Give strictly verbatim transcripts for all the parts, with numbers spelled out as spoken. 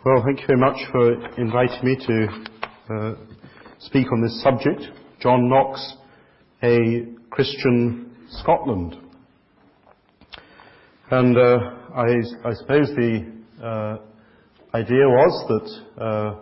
Well, thank you very much for inviting me to uh, speak on this subject. John Knox, a Christian Scotland. And uh, I, I suppose the uh, idea was that uh,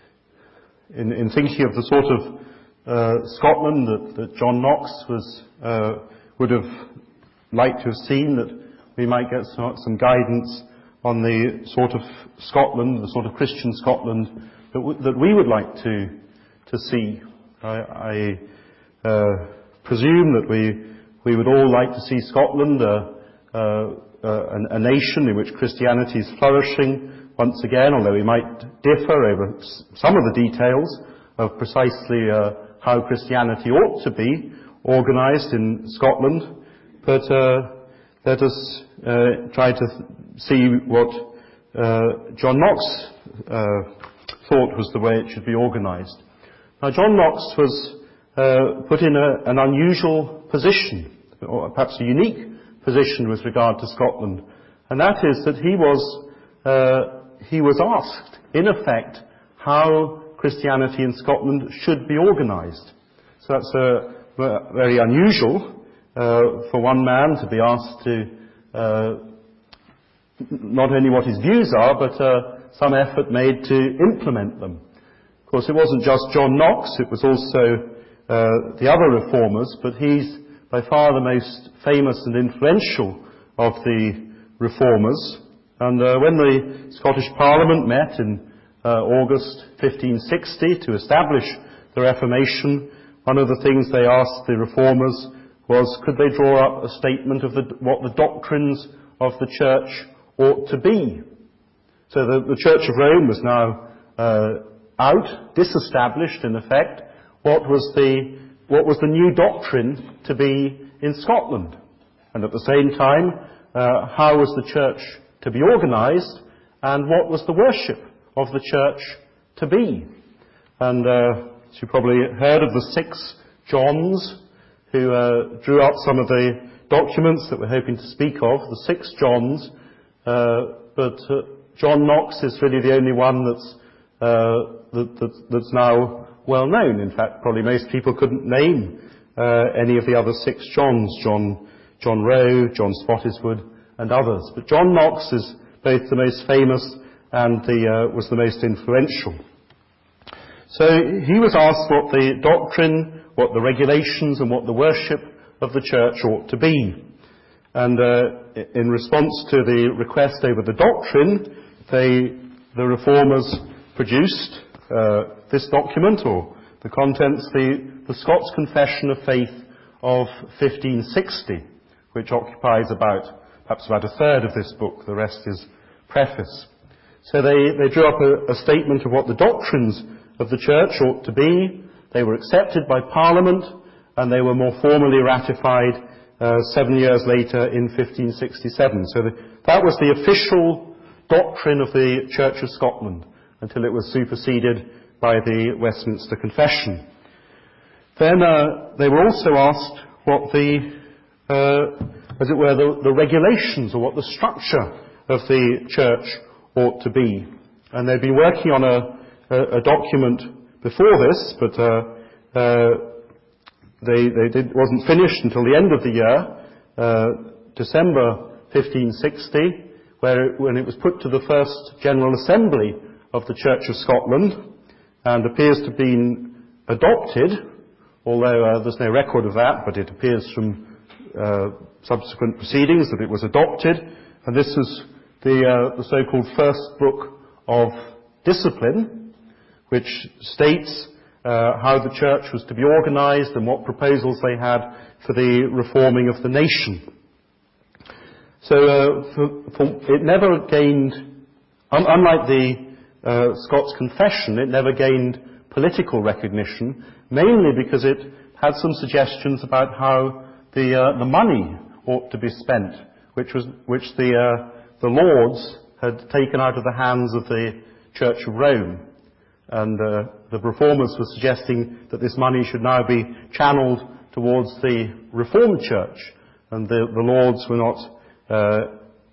in, in thinking of the sort of uh, Scotland that, that John Knox was uh, would have liked to have seen, that we might get some, some guidance on the sort of Scotland, the sort of Christian Scotland that, w- that we would like to to see. I, I uh, presume that we we would all like to see Scotland uh, uh, uh, a, a nation in which Christianity is flourishing once again, although we might differ over s- some of the details of precisely uh, how Christianity ought to be organised in Scotland. But uh, let us uh, try to th- see what uh, John Knox uh, thought was the way it should be organised. Now, John Knox was uh, put in a, an unusual position, or perhaps a unique position with regard to Scotland, and that is that he was uh, he was asked, in effect, how Christianity in Scotland should be organised. So that's uh, very unusual uh, for one man to be asked to uh, not only what his views are, but uh, some effort made to implement them. Of course, it wasn't just John Knox, it was also uh, the other reformers, but he's by far the most famous and influential of the reformers. And uh, when the Scottish Parliament met in uh, August fifteen sixty to establish the Reformation, one of the things they asked the reformers was, could they draw up a statement of the, what the doctrines of the Church ought to be. So the, the Church of Rome was now uh, out, disestablished in effect. What was the what was the new doctrine to be in Scotland? And at the same time, uh, how was the Church to be organised, and what was the worship of the Church to be? And uh, as you probably heard of the six Johns who uh, drew up some of the documents that we're hoping to speak of, the six Johns. Uh, but uh, John Knox is really the only one that's uh, that, that, that's now well known. In fact, probably most people couldn't name uh, any of the other six Johns: John John Rowe, John Spottiswoode, and others. But John Knox is both the most famous and the uh, was the most influential. So he was asked what the doctrine, what the regulations, and what the worship of the Church ought to be. And uh, in response to the request over the doctrine, they, the reformers produced uh, this document, or the contents, the, the Scots Confession of Faith of fifteen sixty, which occupies about, perhaps about a third of this book. The rest is preface. So they, they drew up a, a statement of what the doctrines of the Church ought to be. They were accepted by Parliament, and they were more formally ratified Uh, seven years later in fifteen sixty-seven. So the, that was the official doctrine of the Church of Scotland until it was superseded by the Westminster Confession. Then uh, they were also asked what the, uh, as it were, the, the regulations, or what the structure of the Church ought to be. And they'd been working on a, a, a document before this, but uh, uh, They, they did, wasn't finished until the end of the year, uh, December fifteen sixty, where it, when it was put to the first General Assembly of the Church of Scotland, and appears to have been adopted, although uh, there's no record of that, but it appears from uh, subsequent proceedings that it was adopted. And this is the, uh, the so-called First Book of Discipline, which states Uh, how the Church was to be organised and what proposals they had for the reforming of the nation. So uh, for, for, it never gained, un- unlike the uh, Scots Confession, it never gained political recognition, mainly because it had some suggestions about how the uh, the money ought to be spent, which was which the uh, the Lords had taken out of the hands of the Church of Rome. And uh, the reformers were suggesting that this money should now be channeled towards the Reformed Church, and the, the Lords were not uh,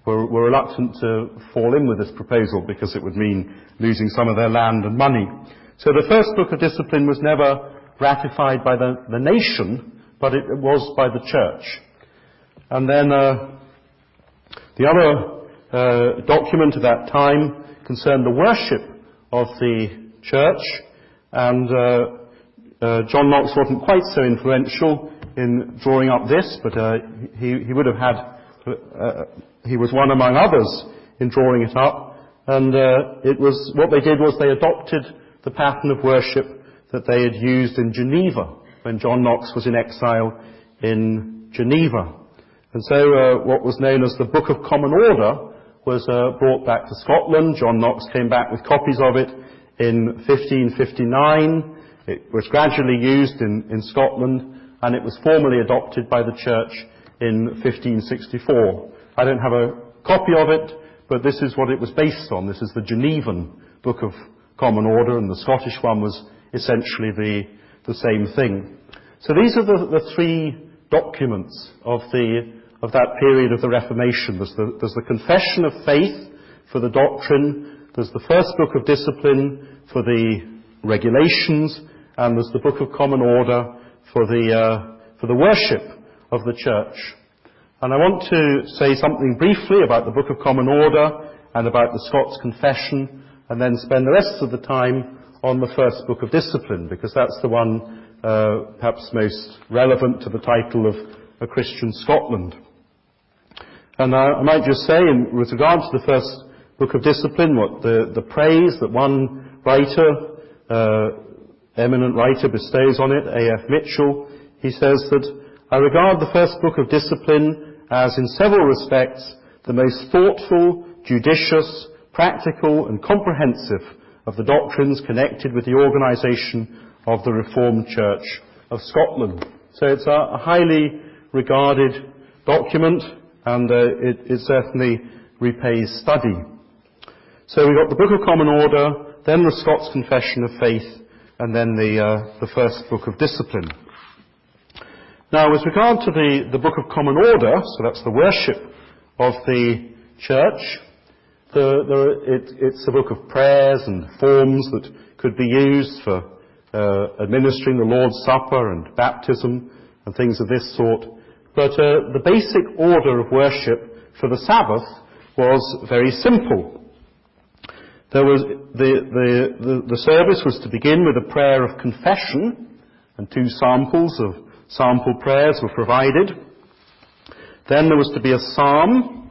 were, were reluctant to fall in with this proposal because it would mean losing some of their land and money. So the first book of discipline was never ratified by the, the nation, but it was by the church. And then uh, the other uh, document of that time concerned the worship of the church, and uh, uh, John Knox wasn't quite so influential in drawing up this, but uh, he, he would have had, uh, he was one among others in drawing it up, and uh, it was, what they did was they adopted the pattern of worship that they had used in Geneva when John Knox was in exile in Geneva. And so uh, what was known as the Book of Common Order was uh, brought back to Scotland. John Knox came back with copies of it in fifteen fifty-nine. It was gradually used in, in Scotland, and it was formally adopted by the church in fifteen sixty-four. I don't have a copy of it, but this is what it was based on. This is the Genevan Book of Common Order, and the Scottish one was essentially the, the same thing. So these are the, the three documents of the of that period of the Reformation. There's the, there's the Confession of Faith for the doctrine, there's the first Book of Discipline for the regulations, and there's the Book of Common Order for the uh, for the worship of the church. And I want to say something briefly about the Book of Common Order and about the Scots Confession, and then spend the rest of the time on the first Book of Discipline, because that's the one uh, perhaps most relevant to the title of A Christian Scotland. And uh, I might just say, in, with regard to the first Book of Discipline, what the, the praise that one writer, uh, eminent writer, bestows on it, A F Mitchell, he says that, I regard the first Book of Discipline as, in several respects, the most thoughtful, judicious, practical and comprehensive of the doctrines connected with the organisation of the Reformed Church of Scotland. So it's a, a highly regarded document, and uh, it, it certainly repays study. So we've got the Book of Common Order, then the Scots Confession of Faith, and then the, uh, the first Book of Discipline. Now, with regard to the, the Book of Common Order, so that's the worship of the church, the, the, it, it's a book of prayers and forms that could be used for uh, administering the Lord's Supper and baptism and things of this sort. But uh, the basic order of worship for the Sabbath was very simple. There was the, the, the, the service was to begin with a prayer of confession, and two samples of sample prayers were provided. Then there was to be a psalm.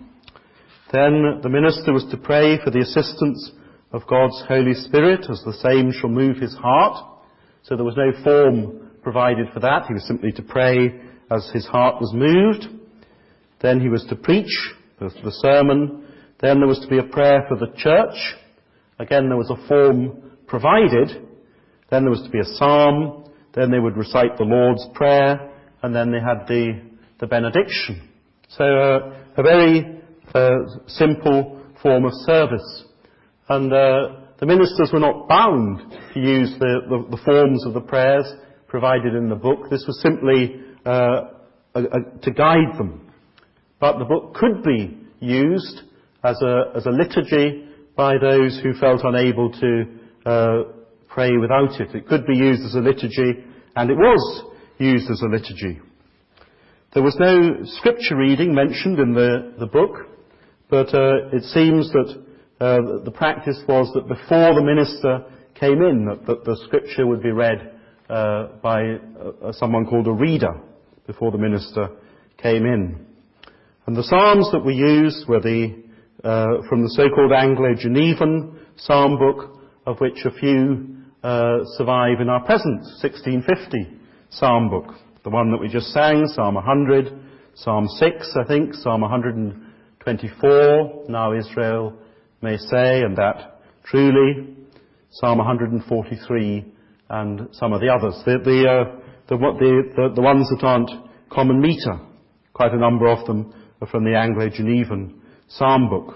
Then the minister was to pray for the assistance of God's Holy Spirit, as the same shall move his heart. So there was no form provided for that. He was simply to pray as his heart was moved. Then he was to preach the, the sermon. Then there was to be a prayer for the church. Again, there was a form provided. Then there was to be a psalm. Then they would recite the Lord's Prayer. And then they had the, the benediction. So uh, a very uh, simple form of service. And uh, the ministers were not bound to use the, the, the forms of the prayers provided in the book. This was simply uh, a, a, to guide them. But the book could be used as a, as a liturgy by those who felt unable to uh, pray without it. It could be used as a liturgy, and it was used as a liturgy. There was no scripture reading mentioned in the, the book, but uh, it seems that uh, the practice was that before the minister came in, that, that the scripture would be read uh, by uh, someone called a reader before the minister came in. And the psalms that were used were the uh, from the so-called Anglo-Genevan psalm book, of which a few uh, survive in our present sixteen fifty psalm book. The one that we just sang, Psalm one hundred, Psalm six, I think, Psalm one hundred twenty-four, Now Israel may say, and that truly, Psalm one hundred forty-three, and some of the others. The, the, uh, the, the, the, the ones that aren't common metre, quite a number of them are from the Anglo-Genevan psalm book.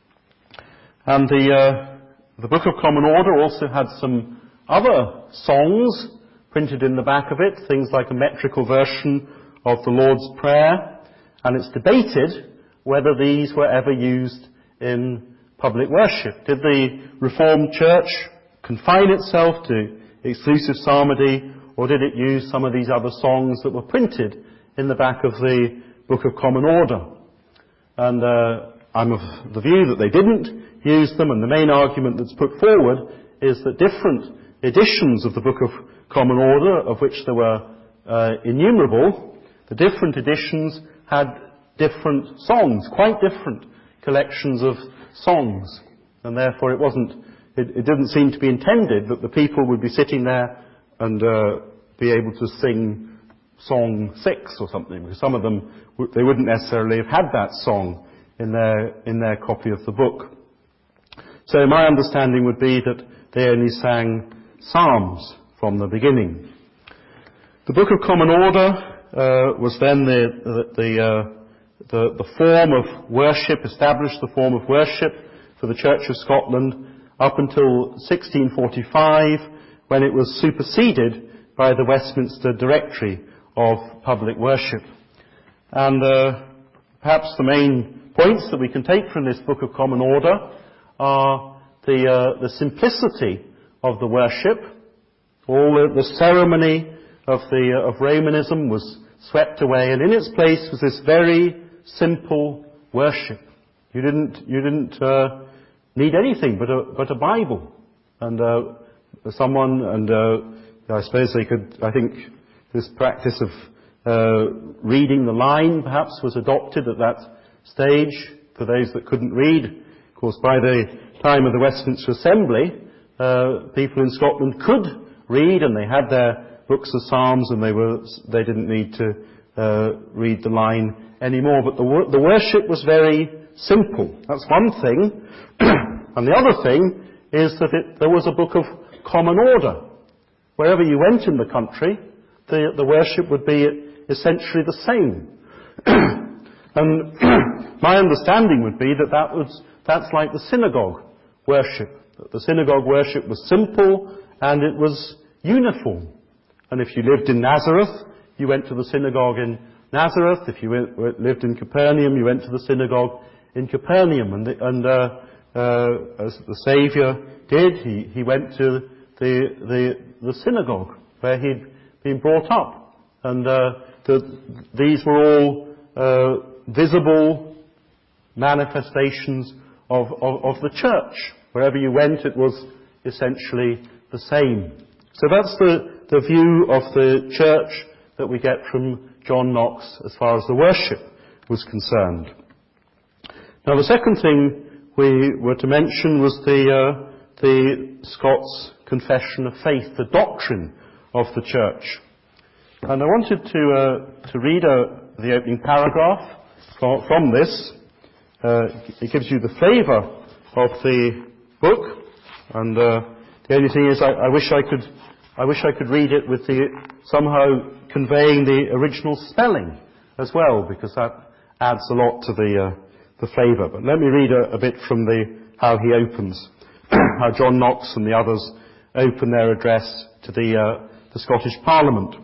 And the, uh, the Book of Common Order also had some other songs printed in the back of it, things like a metrical version of the Lord's Prayer, and it's debated whether these were ever used in public worship. Did the Reformed Church confine itself to exclusive psalmody, or did it use some of these other songs that were printed in the back of the Book of Common Order? And uh, I'm of the view that they didn't use them, and the main argument that's put forward is that different editions of the Book of Common Order, of which there were uh, innumerable, the different editions had different songs, quite different collections of songs, and therefore it wasn't, it, it didn't seem to be intended that the people would be sitting there and uh, be able to sing Song six or something, because some of them, they wouldn't necessarily have had that song in their, in their copy of the book. So my understanding would be that they only sang psalms from the beginning. The Book of Common Order uh, was then the, the, the, uh, the, the form of worship, established the form of worship for the Church of Scotland up until sixteen forty-five, when it was superseded by the Westminster Directory of Public Worship. And uh, perhaps the main points that we can take from this Book of Common Order are the, uh, the simplicity of the worship. All the, the ceremony of, the, uh, of Romanism was swept away, and in its place was this very simple worship. You didn't, you didn't uh, need anything but a, but a Bible. And uh, someone, and uh, I suppose they could, I think this practice of uh, reading the line perhaps was adopted at that stage for those that couldn't read. Of course, by the time of the Westminster Assembly, uh, people in Scotland could read, and they had their books of Psalms, and they were they didn't need to uh, read the line anymore. But the, the worship was very simple. That's one thing. And the other thing is that it, there was a Book of Common Order. Wherever you went in the country, the, the worship would be essentially the same. And my understanding would be that, that was, that's like the synagogue worship. That the synagogue worship was simple and it was uniform. And if you lived in Nazareth, you went to the synagogue in Nazareth. If you went, lived in Capernaum, you went to the synagogue in Capernaum. And, the, and uh, uh, as the Saviour did, he, he went to the, the, the synagogue where he'd been brought up. And uh, the, these were all uh, visible manifestations of, of, of the church. Wherever you went, it was essentially the same. So that's the, the view of the church that we get from John Knox as far as the worship was concerned. Now, the second thing we were to mention was the, uh, the Scots Confession of Faith, the doctrine of the church. And I wanted to, uh, to read uh, the opening paragraph from, from this. Uh, it gives you the flavour of the book, and uh, the only thing is I, I wish I could I wish I could read it with the somehow conveying the original spelling as well, because that adds a lot to the uh, the flavour. But let me read a, a bit from the how he opens, how John Knox and the others open their address to the uh, the Scottish Parliament.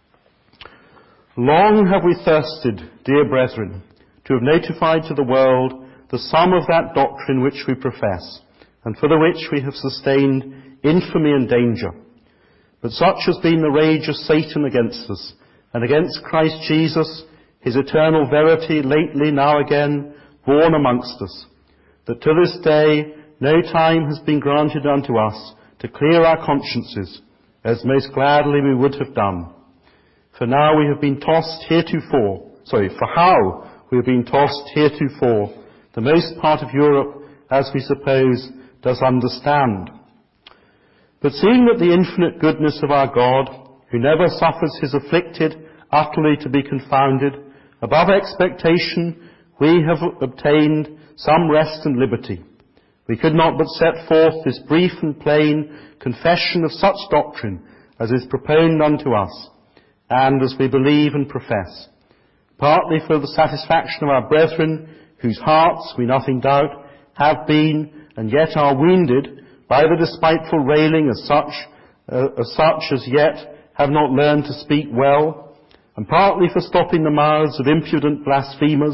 Long have we thirsted, dear brethren, to have notified to the world the sum of that doctrine which we profess, and for the which we have sustained infamy and danger. But such has been the rage of Satan against us, and against Christ Jesus, his eternal verity lately now again born amongst us, that to this day no time has been granted unto us to clear our consciences, as most gladly we would have done. For now we have been tossed heretofore, sorry, for how we have been tossed heretofore, the most part of Europe, as we suppose, does understand. But seeing that the infinite goodness of our God, who never suffers his afflicted utterly to be confounded, above expectation, we have obtained some rest and liberty. We could not but set forth this brief and plain confession of such doctrine as is proponed unto us, and as we believe and profess, partly for the satisfaction of our brethren, whose hearts, we nothing doubt, have been and yet are wounded by the despiteful railing as such, uh, as such as yet have not learned to speak well, and partly for stopping the mouths of impudent blasphemers,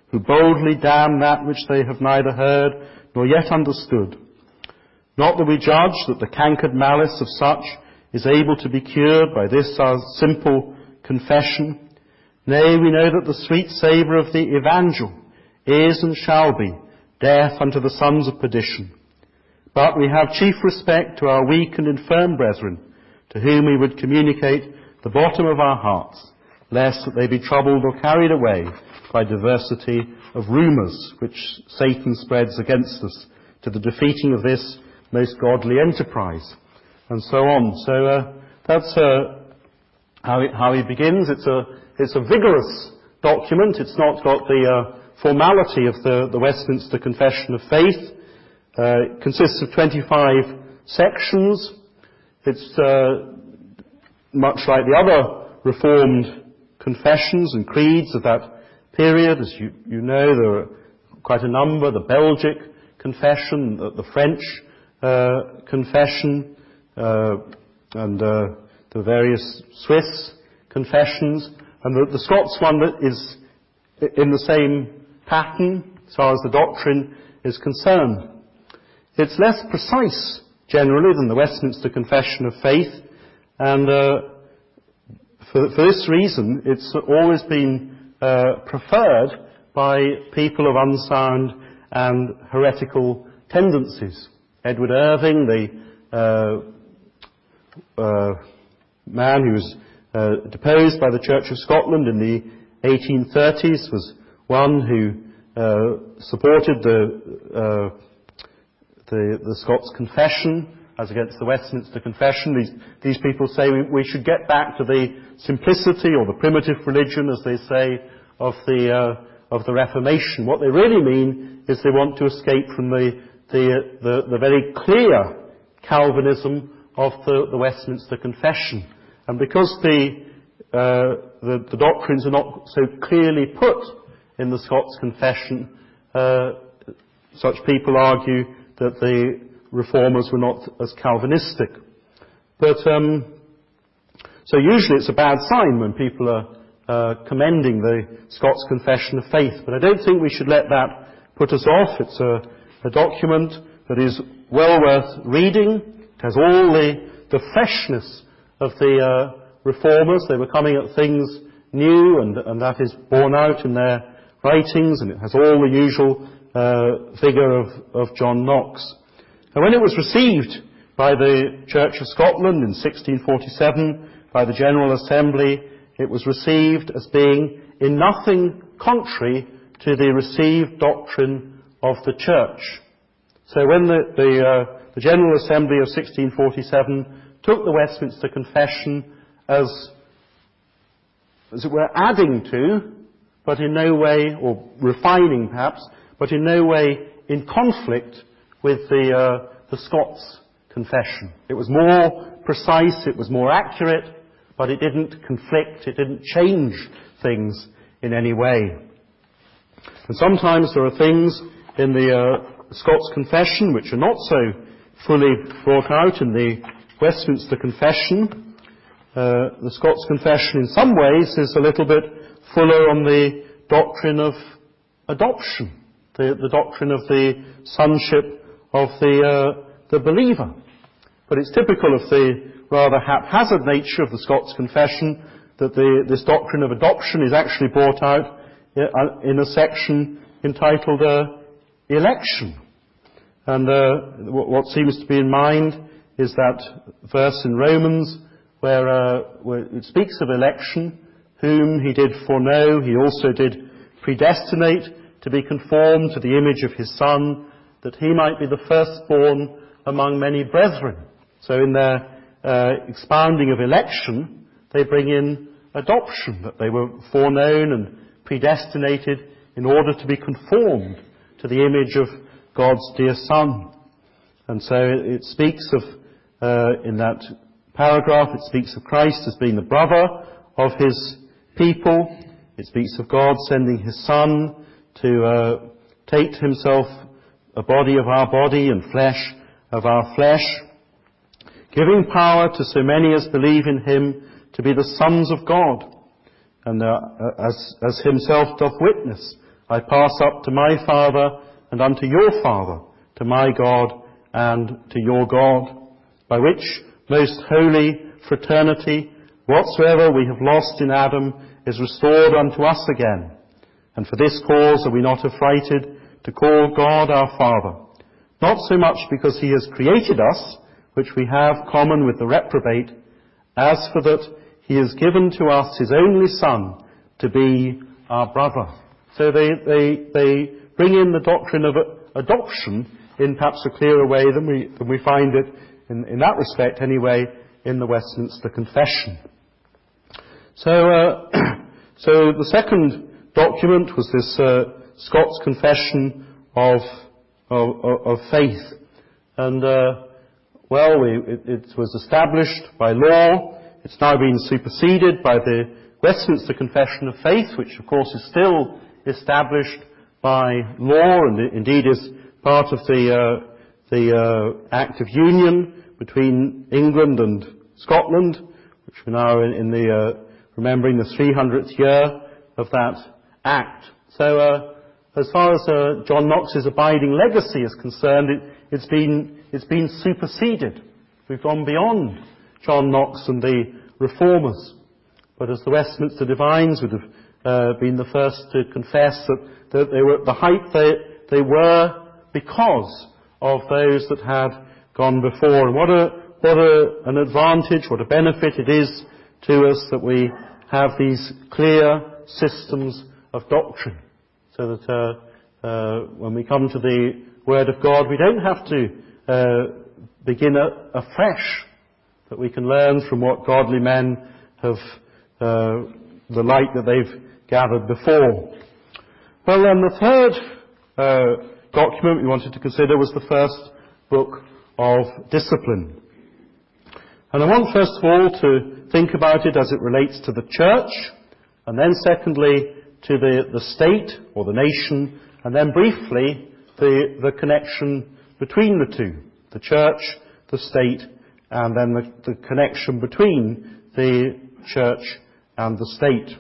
who boldly damn that which they have neither heard nor yet understood. Not that we judge that the cankered malice of such is able to be cured by this our simple confession. Nay, we know that the sweet savour of the Evangel is and shall be death unto the sons of perdition. But we have chief respect to our weak and infirm brethren, to whom we would communicate the bottom of our hearts, lest that they be troubled or carried away by diversity of rumours which Satan spreads against us, to the defeating of this most godly enterprise, and so on. So uh, that's uh, how, it, how he begins. It's a it's a vigorous document. It's not got the uh, formality of the, the Westminster Confession of Faith. Uh, it consists of twenty-five sections. It's uh, much like the other Reformed confessions and creeds of that period. As you, you know, there are quite a number. The Belgic Confession, the, the French uh, Confession, uh, and uh, the various Swiss confessions, and the, the Scots one that is in the same pattern as far as the doctrine is concerned. It's less precise generally than the Westminster Confession of Faith, and uh, for, for this reason it's always been uh, preferred by people of unsound and heretical tendencies. Edward Irving, the uh, uh, man who was uh, deposed by the Church of Scotland in the eighteen thirties, was one who uh, supported the, uh, the the Scots Confession as against the Westminster Confession. These, these people say we, we should get back to the simplicity or the primitive religion, as they say, of the uh, of the Reformation. What they really mean is they want to escape from the the the, the very clear Calvinism of the, the Westminster Confession. And because the, uh, the the doctrines are not so clearly put in the Scots Confession, uh, such people argue that the Reformers were not as Calvinistic. But um, so usually it's a bad sign when people are uh, commending the Scots Confession of Faith. But I don't think we should let that put us off. It's a, a document that is well worth reading. It has all the, the freshness of the uh, Reformers. They were coming at things new, and, and that is borne out in their writings, and it has all the usual uh, vigour of, of John Knox. And when it was received by the Church of Scotland in sixteen forty-seven, by the General Assembly, it was received as being in nothing contrary to the received doctrine of the Church. So when the, the, uh, the General Assembly of sixteen forty-seven took the Westminster Confession as, as it were, adding to, but in no way, or refining perhaps, but in no way in conflict with the, uh, the Scots Confession. It was more precise, it was more accurate, but it didn't conflict, it didn't change things in any way. And sometimes there are things in the uh, Scots Confession which are not so fully brought out in the Westminster Confession. Uh, the Scots Confession in some ways is a little bit fuller on the doctrine of adoption, the, the doctrine of the sonship of the, uh, the believer. But it's typical of the rather haphazard nature of the Scots Confession that the, this doctrine of adoption is actually brought out in a section entitled uh, Election. And uh, what seems to be in mind is that verse in Romans where, uh, where it speaks of election, whom he did foreknow, he also did predestinate to be conformed to the image of his Son, that he might be the firstborn among many brethren. So in their uh, expounding of election, they bring in adoption, that they were foreknown and predestinated in order to be conformed to the image of God's dear Son. And so it speaks of, uh, in that paragraph, it speaks of Christ as being the brother of his people. It speaks of God sending his Son to uh, take to himself a body of our body and flesh of our flesh, giving power to so many as believe in him to be the sons of God, and uh, as, as himself doth witness, I pass up to my Father and unto your Father, to my God and to your God, by which most holy fraternity, whatsoever we have lost in Adam is restored unto us again. And for this cause are we not affrighted to call God our Father, not so much because he has created us, which we have common with the reprobate, as for that he has given to us his only Son to be our brother. So they, they, they bring in the doctrine of adoption in perhaps a clearer way than we, than we find it, in, in that respect anyway, in the Westminster Confession. So, uh, so the second document was this uh, Scots Confession of, of, of Faith. And, uh, well, we, it, it was established by law. It's now been superseded by the Westminster Confession of Faith, which of course is still established by law and indeed is part of the, uh, the uh, Act of Union between England and Scotland, which we're now in, in the, uh, remembering the three hundredth year of that Act. So, uh, as far as uh, John Knox's abiding legacy is concerned, it, it's been, it's been superseded. We've gone beyond John Knox and the Reformers. But as the Westminster Divines would have uh, been the first to confess that, that they were at the height they, they were because of those that had gone before. And what a, what a, an advantage, what a benefit it is to us that we have these clear systems of doctrine. So that uh, uh, when we come to the Word of God, we don't have to uh, begin a, afresh, that we can learn from what godly men have, uh, the light that they've gathered before. Well, then the third uh, document we wanted to consider was the first book of discipline. And I want first of all to think about it as it relates to the church, and then secondly to the, the state or the nation, and then briefly the, the connection between the two, the church, the state, and then the, the connection between the church and the state.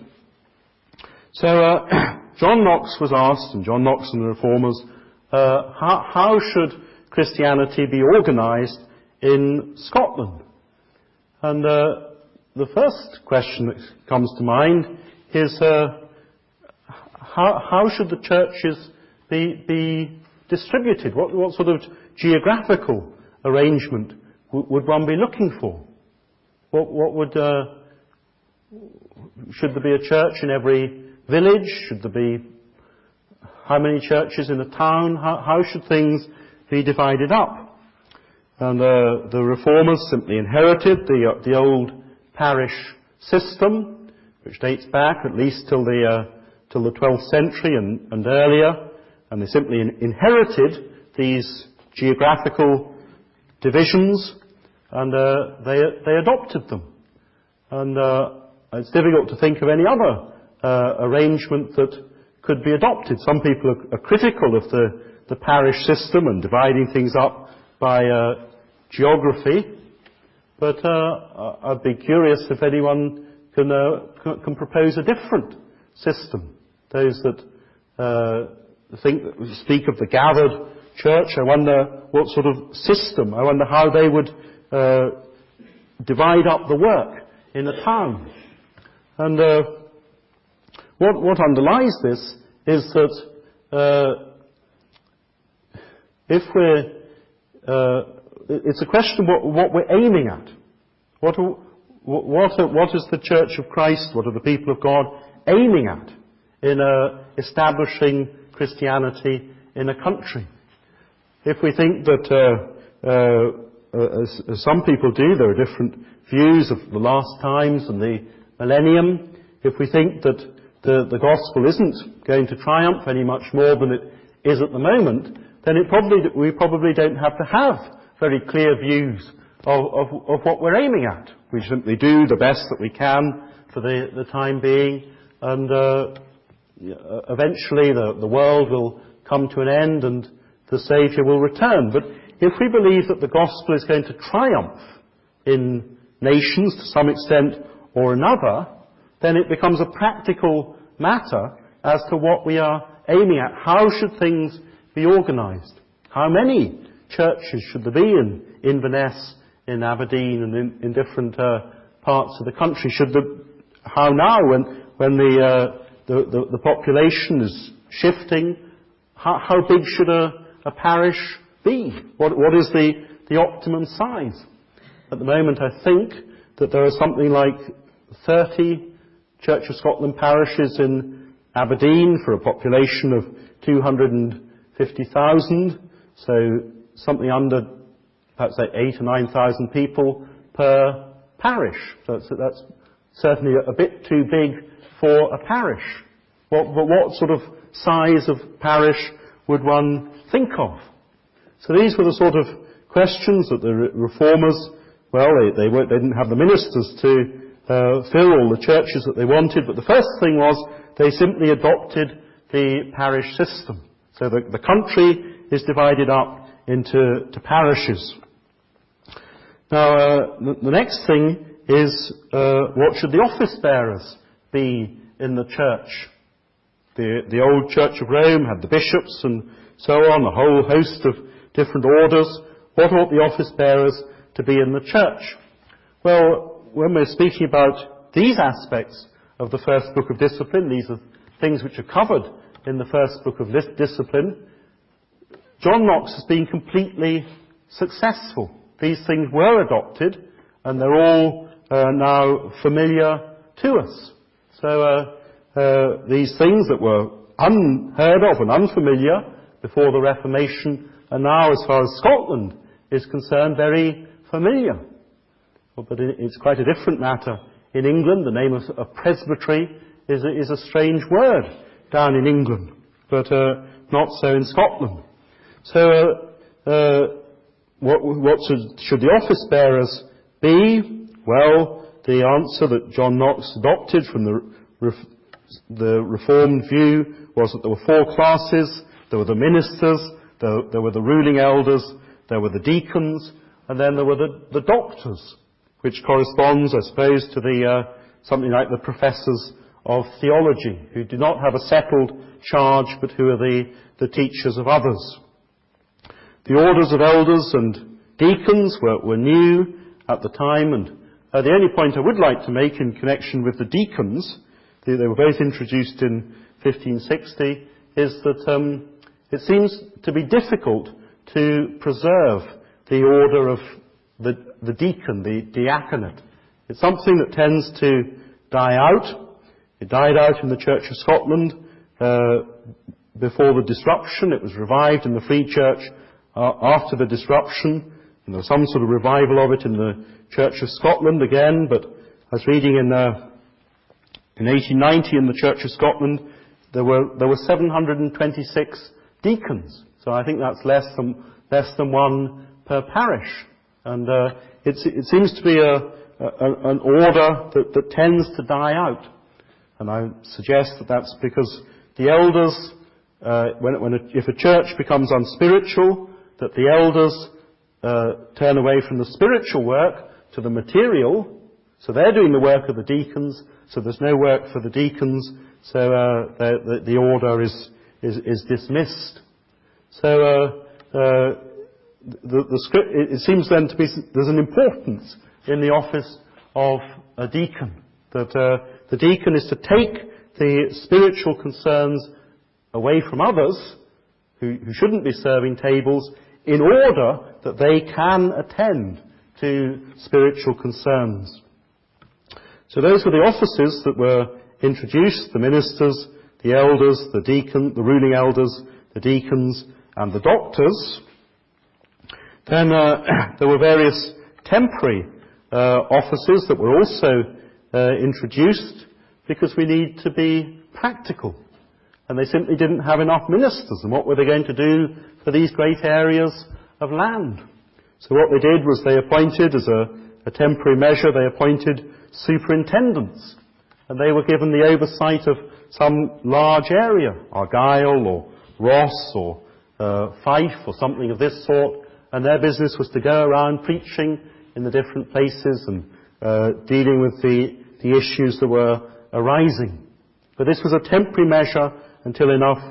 So uh, John Knox was asked, and John Knox and the Reformers, uh, how, how should Christianity be organised in Scotland? And uh, the first question that comes to mind is uh, how, how should the churches be, be distributed? What, what sort of geographical arrangement w- would one be looking for? What, what would uh, should there be a church in every village? Should there be how many churches in a town? How, how should things be divided up? And uh, the Reformers simply inherited the uh, the old parish system, which dates back at least till the uh, till the twelfth century and, and earlier, and they simply in, inherited these geographical divisions, and uh, they they adopted them. And uh, it's difficult to think of any other uh, arrangement that could be adopted. Some people are, are critical of the the parish system and dividing things up by uh, geography, but uh, I'd be curious if anyone can, uh, can propose a different system. Those that uh, think that speak of the gathered church, I wonder what sort of system, I wonder how they would uh, divide up the work in a town. And uh, what, what underlies this is that uh, if we're uh, it's a question of what, what we're aiming at. What, what, what is the Church of Christ, what are the people of God aiming at in uh, establishing Christianity in a country? If we think that, uh, uh, as, as some people do, there are different views of the last times and the millennium, if we think that the, the gospel isn't going to triumph any much more than it is at the moment, then it probably, we probably don't have to have very clear views of, of, of what we're aiming at. We simply do the best that we can for the, the time being, and uh, eventually the, the world will come to an end and the Saviour will return. But if we believe that the gospel is going to triumph in nations to some extent or another, then it becomes a practical matter as to what we are aiming at how should things be organised. How many churches should there be in Inverness, in Aberdeen, and in, in different uh, parts of the country? Should the, how now, when when the, uh, the, the the population is shifting, how, how big should a, a parish be? What what is the the optimum size? At the moment, I think that there are something like thirty Church of Scotland parishes in Aberdeen for a population of two hundred fifty thousand, so something under perhaps like eight or nine thousand people per parish. So that's, that's certainly a bit too big for a parish. What, but what sort of size of parish would one think of? So these were the sort of questions that the reformers, well, they, they, weren't, they didn't have the ministers to uh, fill all the churches that they wanted, but the first thing was they simply adopted the parish system. So the, the country is divided up into to parishes. Now, uh, the, the next thing is, uh, what should the office bearers be in the church? The, the old Church of Rome had the bishops and so on, a whole host of different orders. What ought the office bearers to be in the church? Well, when we're speaking about these aspects of the first book of discipline, these are things which are covered in the first book of discipline, John Knox has been completely successful. These things were adopted, and they're all uh, now familiar to us. So uh, uh, these things that were unheard of and unfamiliar before the Reformation are now, as far as Scotland is concerned, very familiar. Well, but it's quite a different matter in England. The name of a presbytery is a, is a strange word down in England, but uh, not so in Scotland. So, uh, uh, what, what should, should the office bearers be? Well, the answer that John Knox adopted from the, ref, the Reformed view was that there were four classes. There were the ministers, there, there were the ruling elders, there were the deacons, and then there were the, the doctors, which corresponds, I suppose, to the uh, something like the professors of theology, who do not have a settled charge, but who are the, the teachers of others. The orders of elders and deacons were, were new at the time, and uh, the only point I would like to make in connection with the deacons, they, they were both introduced in fifteen sixty, is that um, it seems to be difficult to preserve the order of the, the deacon, the diaconate. It's something that tends to die out. It died out in the Church of Scotland uh, before the disruption. It was revived in the Free Church uh, after the disruption. And there was some sort of revival of it in the Church of Scotland again, but I was reading in uh, in eighteen ninety in the Church of Scotland, there were there were seven hundred twenty-six deacons. So I think that's less than less than one per parish, and uh, it's, it seems to be a, a an order that, that tends to die out. And I suggest that that's because the elders, uh, when, when a, if a church becomes unspiritual, that the elders uh, turn away from the spiritual work to the material. So they're doing the work of the deacons. So there's no work for the deacons. So uh, the, the, the order is, is is dismissed. So uh, uh, the, the script, it, it seems then to be there's an importance in the office of a deacon. That uh, the deacon is to take the spiritual concerns away from others who, who shouldn't be serving tables in order that they can attend to spiritual concerns. So those were the offices that were introduced: the ministers, the elders, the deacon, the ruling elders, the deacons, and the doctors. Then uh, there were various temporary uh, offices that were also Uh, introduced because we need to be practical. And they simply didn't have enough ministers. And what were they going to do for these great areas of land? So what they did was they appointed, as a, a temporary measure, they appointed superintendents. And they were given the oversight of some large area, Argyll or Ross or uh, Fife or something of this sort. And their business was to go around preaching in the different places and uh, dealing with the the issues that were arising. But this was a temporary measure until enough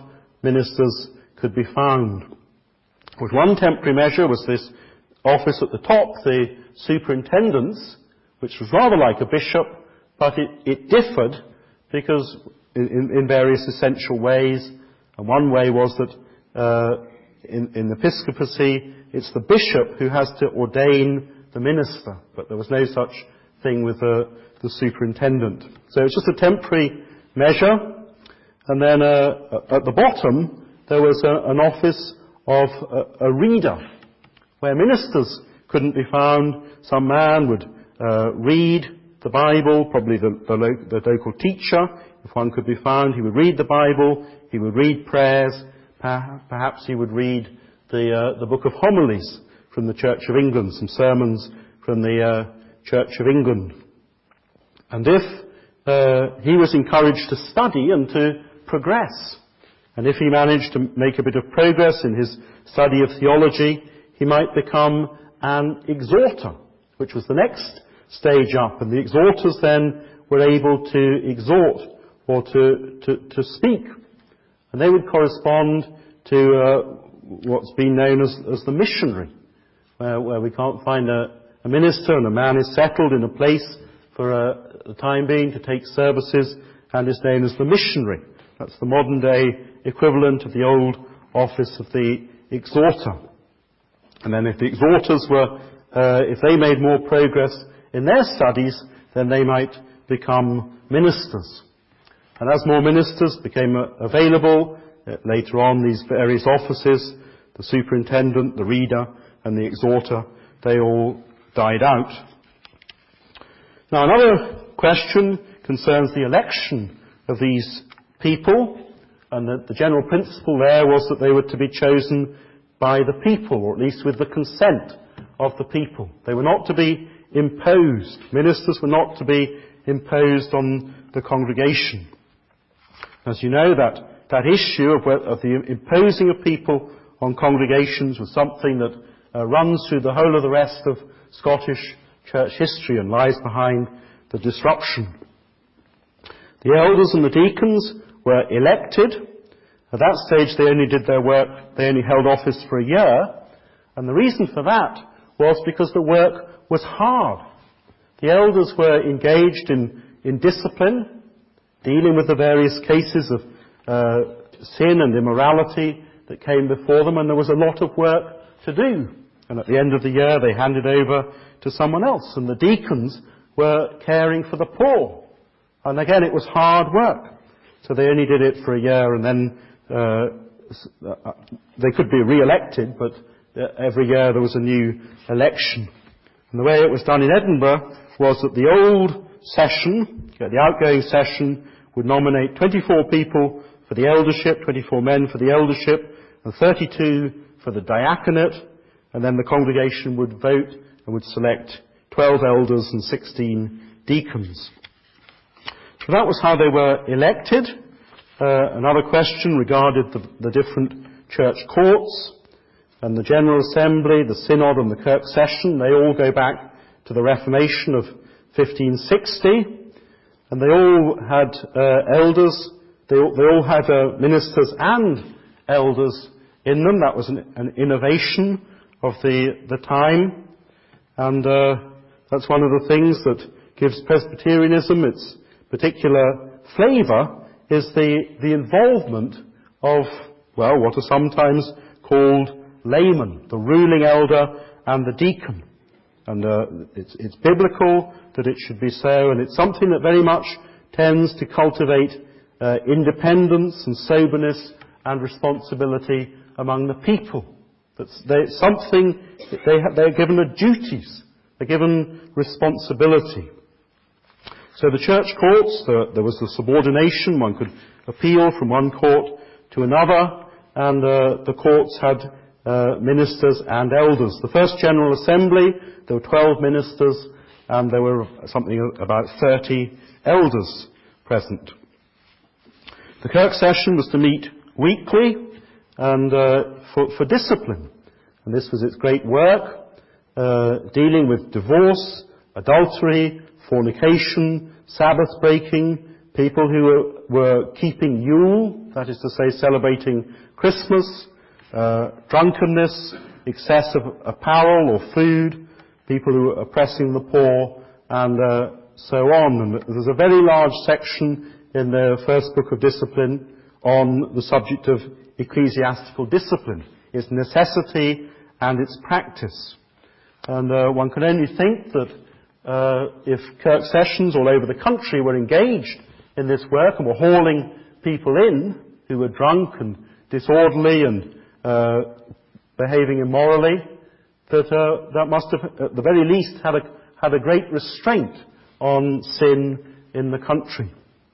ministers could be found. With one temporary measure was this office at the top, the superintendence, which was rather like a bishop, but it, it differed because in, in various essential ways. And one way was that uh, in, in episcopacy, it's the bishop who has to ordain the minister, but there was no such thing with the, the superintendent. So it's just a temporary measure. And then uh, at the bottom, there was a, an office of a, a reader, where ministers couldn't be found. Some man would uh, read the Bible, probably the, the, lo- the local teacher, if one could be found. He would read the Bible, he would read prayers, per- perhaps he would read the, uh, the book of homilies from the Church of England, some sermons from the uh, Church of England. And if uh, he was encouraged to study and to progress, and if he managed to make a bit of progress in his study of theology, he might become an exhorter, which was the next stage up. And the exhorters then were able to exhort or to, to, to speak. And they would correspond to uh, what's been known as, as the missionary, where, where we can't find a, a minister and a man is settled in a place for uh, the time being to take services and is known as the missionary. That's the modern day equivalent of the old office of the exhorter. And then if the exhorters were, uh, if they made more progress in their studies, then they might become ministers. And as more ministers became uh, available, uh, later on these various offices, the superintendent, the reader, and the exhorter, they all died out. Now another question concerns the election of these people, and the, the general principle there was that they were to be chosen by the people, or at least with the consent of the people. They were not to be imposed. Ministers were not to be imposed on the congregation. As you know, that, that issue of, of the imposing of people on congregations was something that uh, runs through the whole of the rest of Scottish church history and lies behind the disruption. The elders and the deacons were elected. At that stage they only did their work, they only held office for a year, and the reason for that was because the work was hard. The elders were engaged in, in discipline, dealing with the various cases of uh, sin and immorality that came before them, and there was a lot of work to do. And at the end of the year they handed over to someone else, and the deacons were caring for the poor. And again, it was hard work. So they only did it for a year, and then uh, they could be re-elected, but every year there was a new election. And the way it was done in Edinburgh was that the old session, the outgoing session, would nominate twenty-four people for the eldership, twenty-four men for the eldership, and thirty-two for the diaconate, and then the congregation would vote and would select twelve elders and sixteen deacons. So that was how they were elected. Uh, another question regarded the, the different church courts, and the General Assembly, the Synod and the Kirk Session. They all go back to the Reformation of fifteen sixty, and they all had uh, elders, they all, they all had uh, ministers and elders in them. That was an, an innovation of the, the time, and uh, that's one of the things that gives Presbyterianism its particular flavour, is the, the involvement of, well, what are sometimes called laymen, the ruling elder and the deacon. And uh, it's, it's biblical that it should be so, and it's something that very much tends to cultivate uh, independence and soberness and responsibility among the people. That's they, something, they ha- they're given a duties, they're given responsibility. So the church courts, the, there was the subordination, one could appeal from one court to another, and uh, the courts had uh, ministers and elders. The first General Assembly, there were twelve ministers, and there were something about thirty elders present. The Kirk Session was to meet weekly and uh, for, for discipline. And this was its great work, uh, dealing with divorce, adultery, fornication, Sabbath breaking, people who were, were keeping Yule, that is to say celebrating Christmas, uh, drunkenness, excessive apparel or food, people who are oppressing the poor, and uh, so on. And there's a very large section in the first book of Discipline on the subject of ecclesiastical discipline, its necessity and its practice. And uh, one can only think that uh, if Kirk sessions all over the country were engaged in this work and were hauling people in who were drunk and disorderly and uh, behaving immorally, that uh, that must have, at the very least, had a, had a great restraint on sin in the country.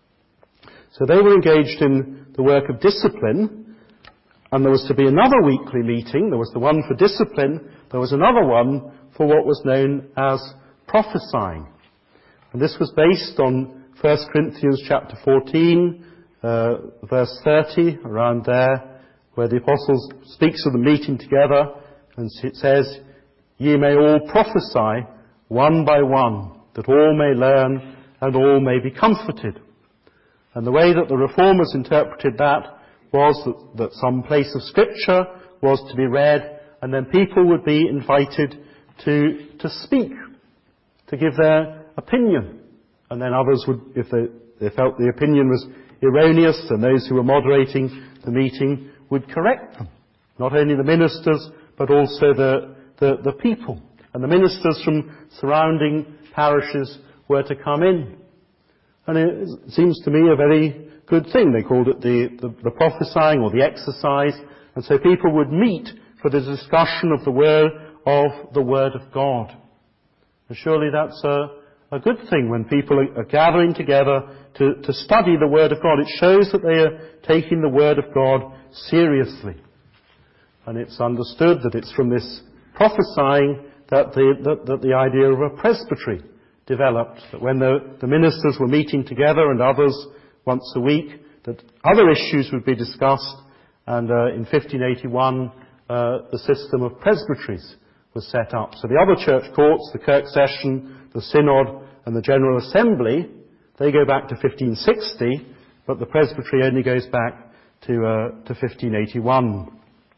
So they were engaged in the work of discipline, and there was to be another weekly meeting. There was the one for discipline. There was another one for what was known as prophesying. And this was based on First Corinthians chapter fourteen, uh, verse thirty, around there, where the Apostle speaks of the meeting together, and it says, "Ye may all prophesy one by one, that all may learn and all may be comforted." And the way that the Reformers interpreted that was that, that some place of Scripture was to be read, and then people would be invited to, to speak, to give their opinion. And then others would, if they, they felt the opinion was erroneous, then those who were moderating the meeting would correct them. Not only the ministers, but also the, the, the people. And the ministers from surrounding parishes were to come in. And it seems to me a very good thing. They called it the, the, the prophesying or the exercise. And so people would meet for the discussion of the word of the Word of God. And surely that's a, a good thing when people are, are gathering together to, to study the Word of God. It shows that they are taking the Word of God seriously. And it's understood that it's from this prophesying that the, that, that the idea of a presbytery developed, that when the, the ministers were meeting together and others once a week, that other issues would be discussed, and uh, in fifteen eighty-one uh, the system of presbyteries was set up. So the other church courts, the Kirk Session, the Synod and the General Assembly, they go back to fifteen sixty, but the presbytery only goes back to, uh, to fifteen eighty-one.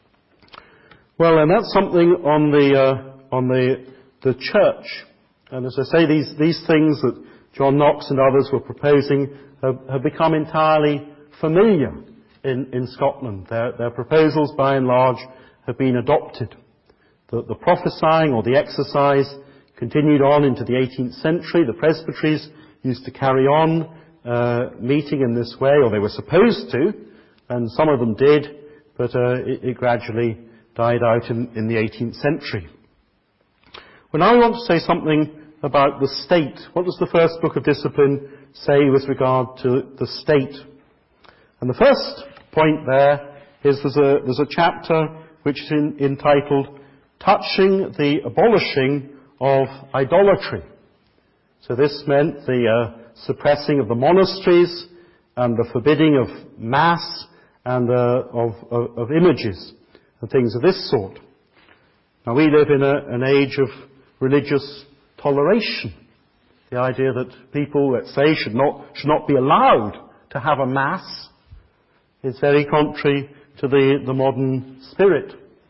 Well, and that's something on the, uh, on the, the church. And as I say, these, these things that John Knox and others were proposing have, have become entirely familiar in, in Scotland. Their, their proposals, by and large, have been adopted. The, the prophesying or the exercise continued on into the eighteenth century. The presbyteries used to carry on uh, meeting in this way, or they were supposed to, and some of them did, but uh, it, it gradually died out in, in the eighteenth century. Well, now I want to say something about the state. What does the first book of Discipline say with regard to the state? And the first point there is there's a, there's a chapter which is in, entitled Touching the Abolishing of Idolatry. So this meant the uh, suppressing of the monasteries and the forbidding of mass and uh, of, of, of images and things of this sort. Now we live in a, an age of religious toleration. The idea that people, let's say, should not, should not be allowed to have a mass is very contrary to the, the modern spirit.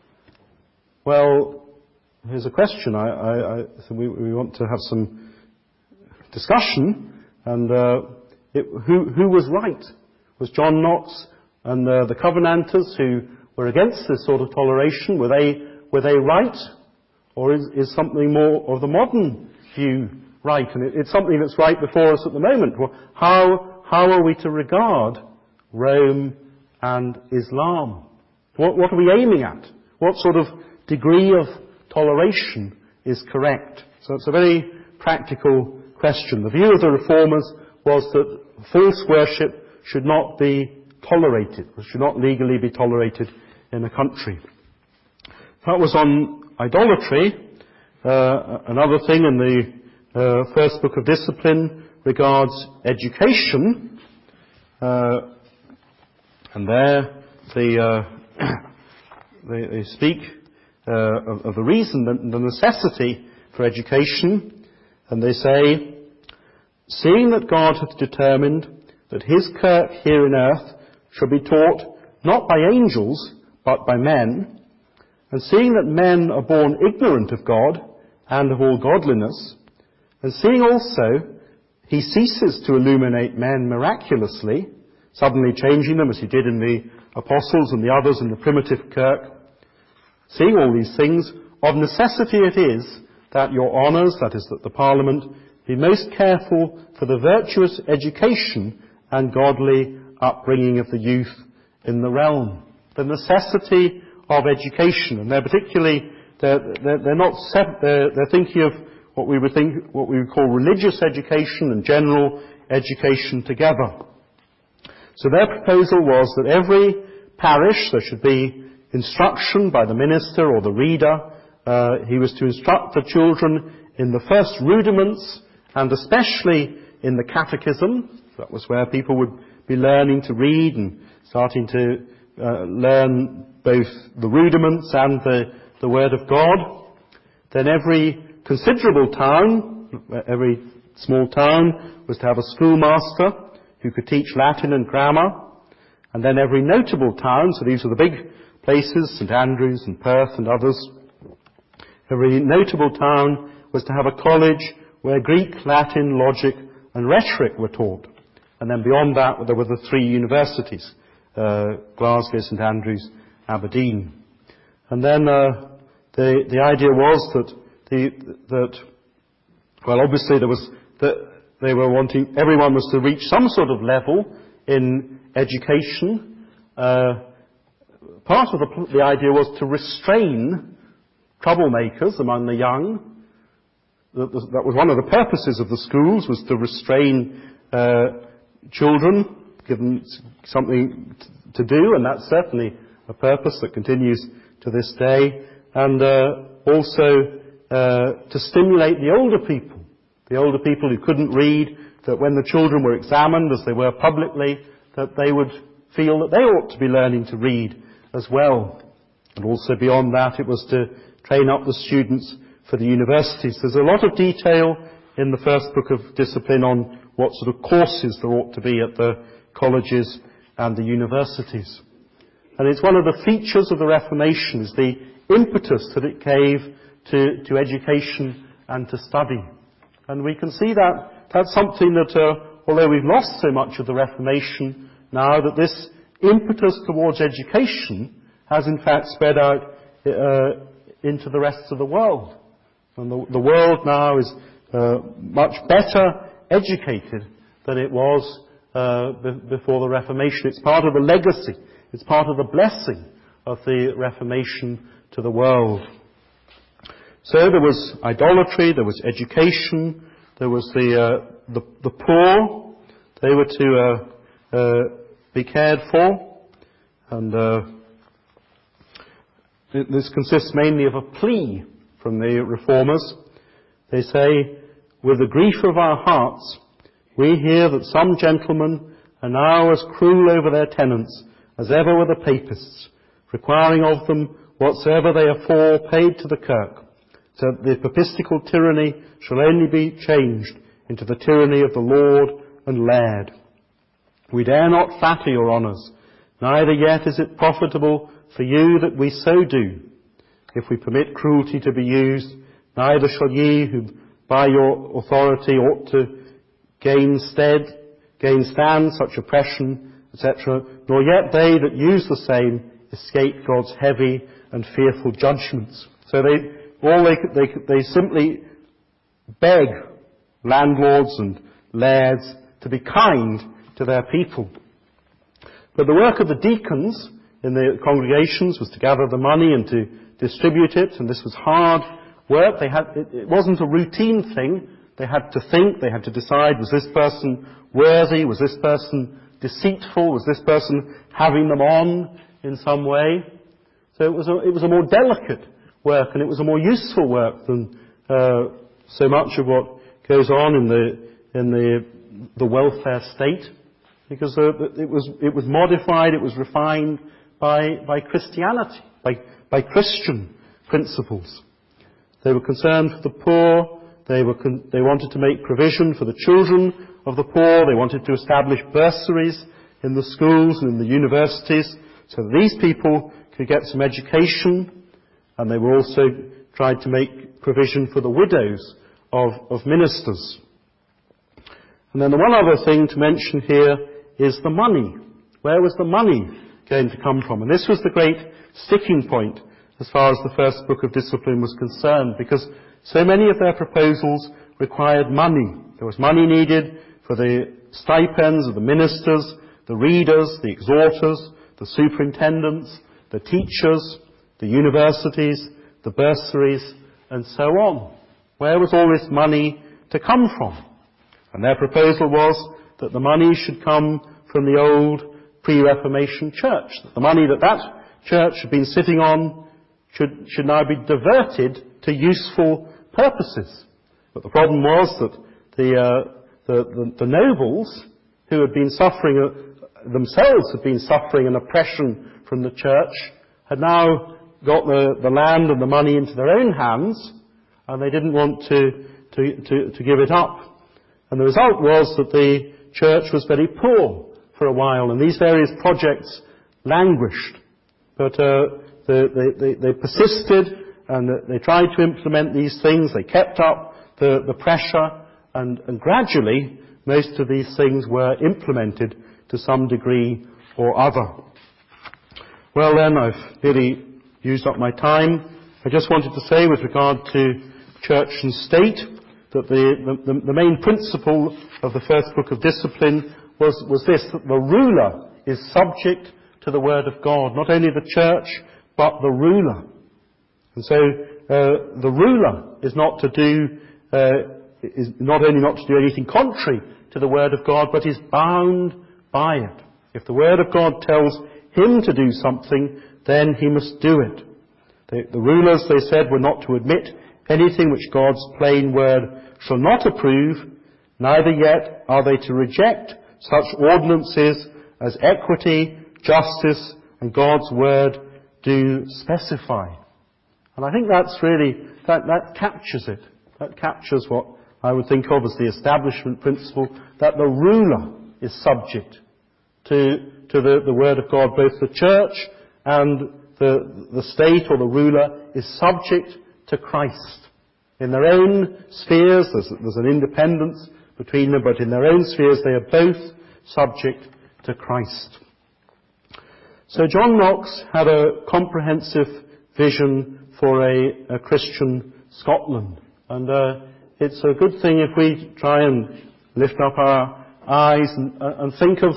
Well, here's a question. I, I, I so we, we want to have some discussion. And uh, it, who, who was right? Was John Knox and uh, the Covenanters who were against this sort of toleration? Were they were they right, or is, is something more of the modern view right? And it, it's something that's right before us at the moment. Well, how how are we to regard Rome and Islam? What, what are we aiming at? What sort of degree of toleration is correct? So it's a very practical question. The view of the Reformers was that false worship should not be tolerated, should not legally be tolerated in a country. That was on idolatry. Uh, another thing in the uh, first book of Discipline regards education. Uh, and there they, uh, they, they speak uh, of, of the reason, the, the necessity for education. And they say, seeing that God hath determined that his kirk here in earth should be taught not by angels, but by men. And seeing that men are born ignorant of God and of all godliness, and seeing also he ceases to illuminate men miraculously, suddenly changing them as he did in the apostles and the others in the primitive kirk, seeing all these things, of necessity it is that your honours, that is, that the Parliament, be most careful for the virtuous education and godly upbringing of the youth in the realm. The necessity of education, and they're particularly, they're, they're, they're not, sep- they're, they're thinking of what we would think, what we would call religious education and general education together. So their proposal was that every parish, there should be instruction by the minister or the reader. Uh, he was to instruct the children in the first rudiments, and especially in the catechism. That was where people would be learning to read and starting to uh, learn both the rudiments and the, the Word of God. Then every considerable town, every small town, was to have a schoolmaster who could teach Latin and grammar. And then every notable town, so these were the big places, St Andrews and Perth and others, every notable town was to have a college where Greek, Latin, logic and rhetoric were taught. And then beyond that there were the three universities, uh, Glasgow, St Andrews, Aberdeen. And then uh, the the idea was that the that well obviously there was that they were wanting everyone was to reach some sort of level in education. Uh, part of the the idea was to restrain troublemakers among the young. That was, that was one of the purposes of the schools, was to restrain uh, children, give them something to do, and that's certainly a purpose that continues to this day. And uh, also uh, to stimulate the older people, the older people who couldn't read, that when the children were examined, as they were publicly, that they would feel that they ought to be learning to read as well. And also beyond that, it was to train up the students for the universities. There's a lot of detail in the first book of Discipline on what sort of courses there ought to be at the colleges and the universities. And it's one of the features of the Reformation, is the impetus that it gave to, to education and to study. And we can see that that's something that, uh, although we've lost so much of the Reformation now, that this impetus towards education has in fact spread out uh, into the rest of the world. And the, the world now is uh, much better educated than it was uh, be- before the Reformation. It's part of the legacy. It's part of the blessing of the Reformation to the world. So there was idolatry, there was education, there was the uh, the, the poor. They were to uh, uh, be cared for, and uh, this consists mainly of a plea from the Reformers. They say, "With the grief of our hearts, we hear that some gentlemen are now as cruel over their tenants as ever were the Papists, requiring of them whatsoever they afore paid to the kirk, so that the papistical tyranny shall only be changed into the tyranny of the lord and laird. We dare not flatter your honours, neither yet is it profitable for you that we so do. If we permit cruelty to be used, neither shall ye, who by your authority ought to gain stead, gain stand such oppression, et cetera, nor yet they that use the same escape God's heavy and fearful judgments." So they, all they, they, they simply beg landlords and lairds to be kind to their people. But the work of the deacons in the congregations was to gather the money and to distribute it, and this was hard work. They had, it, it wasn't a routine thing. They had to think, they had to decide, was this person worthy, was this person deceitful, was this person having them on in some way? So it was a, it was a more delicate work, and it was a more useful work than uh, so much of what goes on in the in the the welfare state, because uh, it was it was modified, it was refined by by Christianity, by by Christian principles. They were concerned for the poor. They were con- they wanted to make provision for the children of the poor. They wanted to establish bursaries in the schools and in the universities, so that these people could get some education, and they were also tried to make provision for the widows of, of ministers. And then the one other thing to mention here is the money. Where was the money going to come from? And this was the great sticking point as far as the first book of discipline was concerned, because so many of their proposals required money. There was money needed for the stipends of the ministers, the readers, the exhorters, the superintendents, the teachers, the universities, the bursaries, and so on. Where was all this money to come from? And their proposal was that the money should come from the old pre-Reformation church, that the money that that church had been sitting on should, should now be diverted to useful purposes. But the problem was that the, uh, the, the, the nobles, who had been suffering, uh, themselves had been suffering an oppression from the church, had now got the, the land and the money into their own hands, and they didn't want to, to, to, to give it up. And the result was that the church was very poor for a while, and these various projects languished. But uh, they, they, they persisted, and they tried to implement these things. They kept up the, the pressure, and, and gradually most of these things were implemented to some degree or other. Well then, I've really used up my time. I just wanted to say with regard to church and state that the, the, the main principle of the first book of discipline was, was this, that the ruler is subject to the word of God. Not only the church, but the ruler. And so uh, the ruler is not to do, uh, is not only not to do anything contrary to the word of God, but is bound by it. If the word of God tells him to do something, then he must do it. The, the rulers, they said, were not to admit anything which God's plain word shall not approve, neither yet are they to reject such ordinances as equity, justice, and God's word do specify. And I think that's really, that, that captures it. That captures what I would think of as the establishment principle, that the ruler is subject to, to the, the word of God. Both the church and the, the state or the ruler is subject to Christ. In their own spheres, there's, there's an independence between them, but in their own spheres they are both subject to Christ. So John Knox had a comprehensive vision for a, a Christian Scotland. And uh, it's a good thing if we try and lift up our eyes and, uh, and think of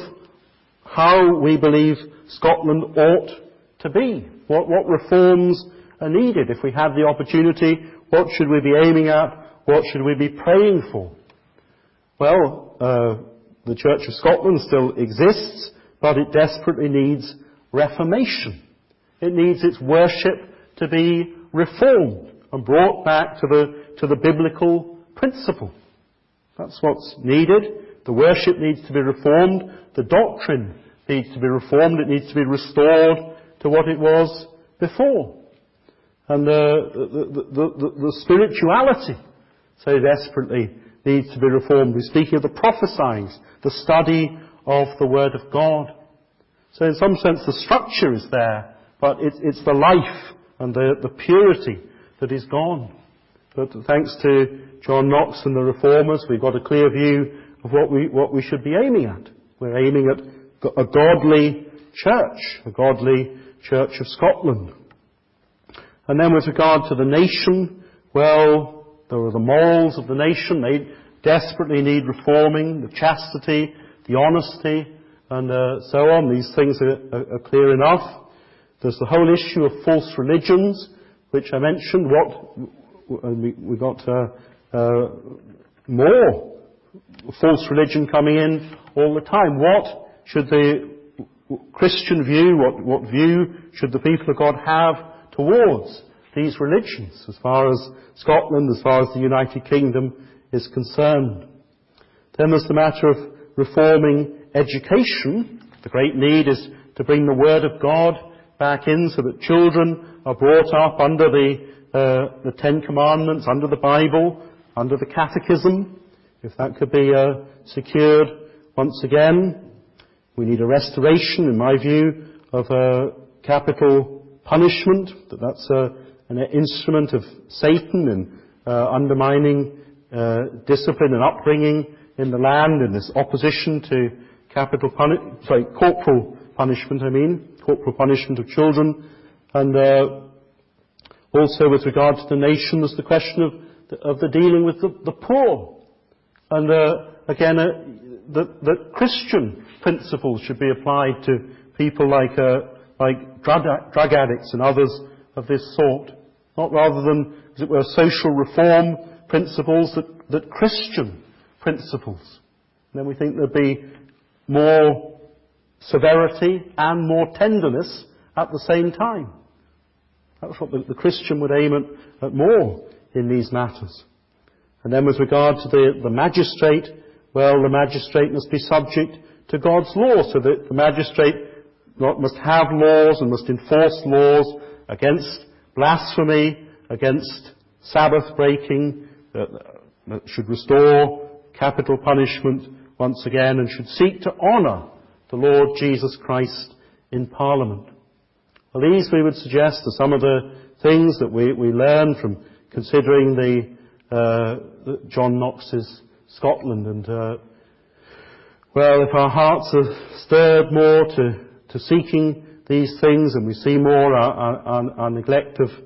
how we believe Scotland ought to be. What, what reforms are needed? If we had the opportunity, what should we be aiming at? What should we be praying for? Well, uh, the Church of Scotland still exists, but it desperately needs reformation. It needs its worship to be reformed and brought back to the, to the biblical principle. That's what's needed. The worship needs to be reformed. The doctrine needs to be reformed. It needs to be restored to what it was before. And uh, the, the, the, the spirituality so desperately needs to be reformed. We're speaking of the prophesying, the study of the Word of God. So in some sense the structure is there, but it's, it's the life and the, the purity that is gone. But thanks to John Knox and the Reformers, we've got a clear view of what we, what we should be aiming at. We're aiming at a godly church, a godly Church of Scotland. And then with regard to the nation, well, there are the morals of the nation. They desperately need reforming, the chastity, the honesty, and uh, so on. These things are, are, are clear enough. There's the whole issue of false religions, which I mentioned. What we, we got uh, uh, more false religion coming in all the time. What should the Christian view, what, what view should the people of God have towards these religions, as far as Scotland, as far as the United Kingdom is concerned? Then there's the matter of reforming education. The great need is to bring the Word of God back in so that children are brought up under the, uh, the Ten Commandments, under the Bible, under the Catechism, if that could be uh, secured once again. We need a restoration, in my view, of uh, capital punishment, that that's uh, an instrument of Satan in uh, undermining uh, discipline and upbringing in the land, in this opposition to capital puni- sorry, corporal punishment, I mean, corporal punishment of children. And uh, also with regard to the nation, there's the question of the, of the dealing with the, the poor. And uh, again, uh, that, that Christian principles should be applied to people like uh, like drug, drug addicts and others of this sort. Not rather than, as it were, social reform principles, that, that Christian principles. And then we think there'd be more severity and more tenderness at the same time. That's what the, the Christian would aim at, at more in these matters. And then with regard to the, the magistrate, well, the magistrate must be subject to God's law, so that the magistrate must have laws and must enforce laws against blasphemy, against Sabbath breaking, that, that should restore capital punishment once again, and should seek to honour the Lord Jesus Christ in Parliament. Well, these, we would suggest, are some of the things that we, we learn from considering the, uh, the John Knox's Scotland. And, uh, well, if our hearts are stirred more to, to seeking these things, and we see more our, our, our neglect of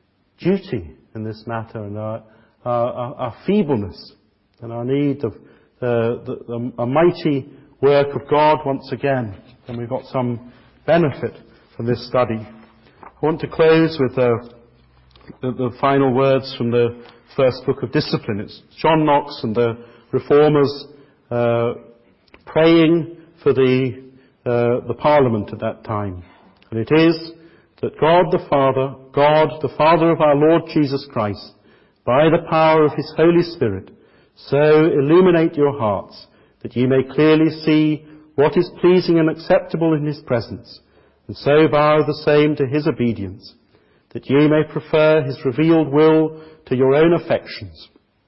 duty in this matter, and our, our, our feebleness, and our need of uh, the, the, a mighty work of God once again, then we've got some benefit from this study. I want to close with uh, the, the final words from the first book of Discipline. It's John Knox and the Reformers uh, praying for the, uh, the Parliament at that time. And it is that God the Father, God the Father of our Lord Jesus Christ, by the power of His Holy Spirit, so illuminate your hearts, that ye may clearly see what is pleasing and acceptable in His presence, and so vow the same to His obedience, that ye may prefer His revealed will to your own affections,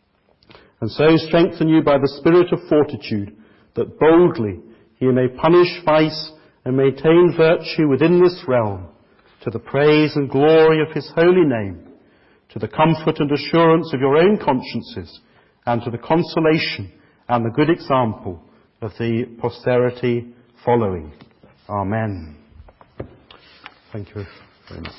and so strengthen you by the spirit of fortitude, that boldly ye may punish vice and maintain virtue within this realm, to the praise and glory of His holy name, to the comfort and assurance of your own consciences, and to the consolation and the good example of the posterity following. Amen. Thank you very much.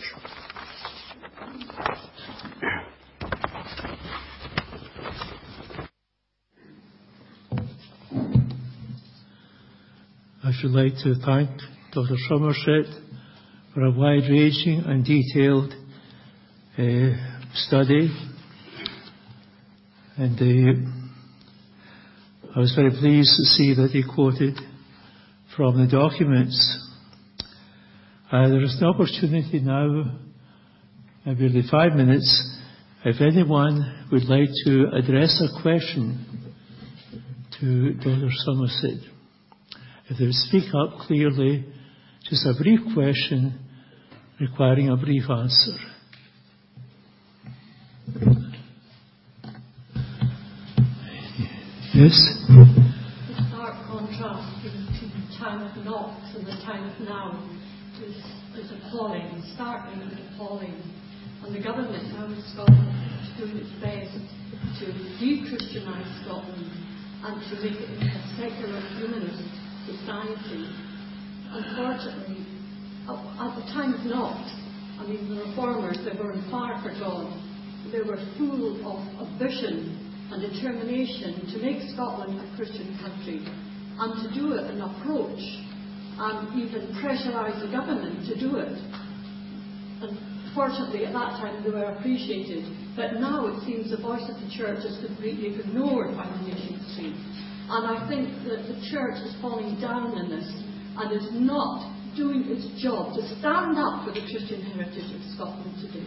I should like to thank Doctor Somerset for a wide-ranging and detailed uh, study. And uh, I was very pleased to see that he quoted from the documents. Uh, there is an opportunity now, maybe five minutes, if anyone would like to address a question to Doctor Somerset. If they would speak up clearly, just a brief question requiring a brief answer. Yes? The stark contrast between the time of Knox and the time of now is, is appalling, startling but appalling. And the government now in Scotland is doing its best to de-Christianise Scotland and to make it into a secular humanist society. Unfortunately, at the time of Knox, I mean, the reformers, they were on fire for God. They were full of, of vision and determination to make Scotland a Christian country, and to do it and approach and even pressurise the government to do it. And fortunately at that time they were appreciated, but now it seems the voice of the church is completely ignored by the nation state. And I think that the church is falling down in this and is not doing its job to stand up for the Christian heritage of Scotland today.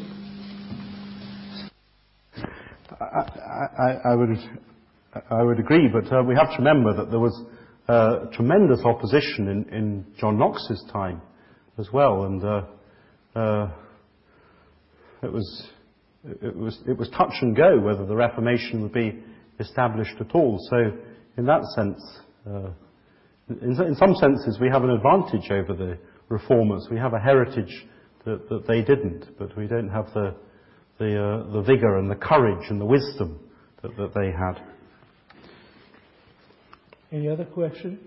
I, I, I would I would agree, but uh, we have to remember that there was uh, tremendous opposition in, in John Knox's time as well, and uh, uh, it was it was it was touch and go whether the Reformation would be established at all. So, in that sense, uh, in, in some senses, we have an advantage over the reformers. We have a heritage that, that they didn't, but we don't have the the, uh, the vigour and the courage and the wisdom that, that they had. Any other question?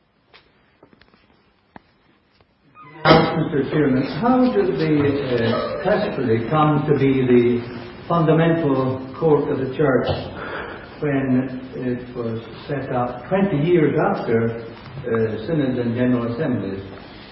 Mister Chairman, how did the uh, presbytery come to be the fundamental court of the church when it was set up twenty years after uh, synods and general assemblies?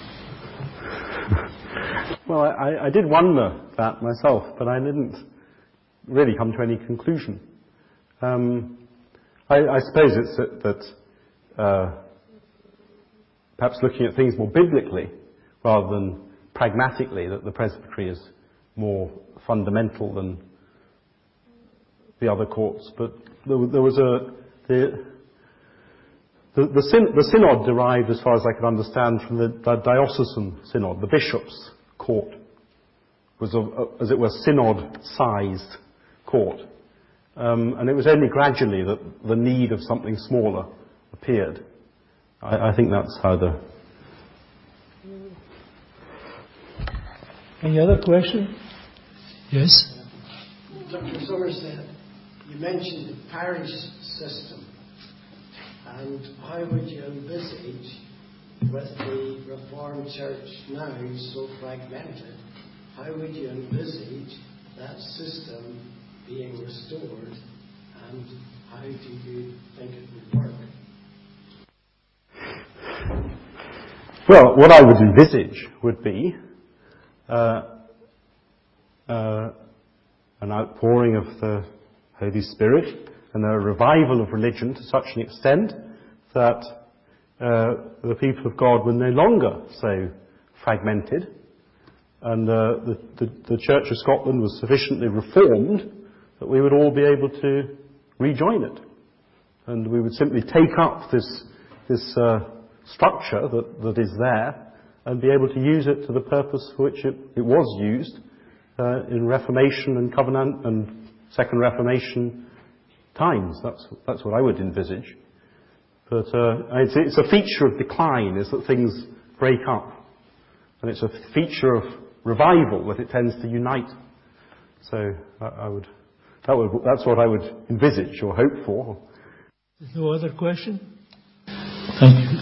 Well, I, I did wonder that myself, but I didn't really come to any conclusion. Um, I, I suppose it's that, that uh, perhaps looking at things more biblically rather than pragmatically, that the presbytery is more fundamental than the other courts. But there, there was a the the, the, syn, the synod derived, as far as I could understand, from the, the diocesan synod. The bishop's court was, a, a, as it were, synod-sized court, um, and it was only gradually that the need of something smaller appeared. I, I think that's how the. Any other question? Yes? Doctor Somerset, you mentioned the parish system, and how would you envisage, with the Reformed Church now so fragmented, how would you envisage that system being restored, and how do you think it would work? Well, what I would envisage would be uh, uh, an outpouring of the Holy Spirit and a revival of religion to such an extent that uh, the people of God were no longer so fragmented, and uh, the, the, the Church of Scotland was sufficiently reformed that we would all be able to rejoin it, and we would simply take up this this uh, structure that, that is there and be able to use it to the purpose for which it, it was used uh, in Reformation and Covenant and Second Reformation times. That's that's what I would envisage. But uh, it's, it's a feature of decline is that things break up, and it's a feature of revival that it tends to unite. So I, I would, that would that's what I would envisage or hope for. There's no other question? Thank you.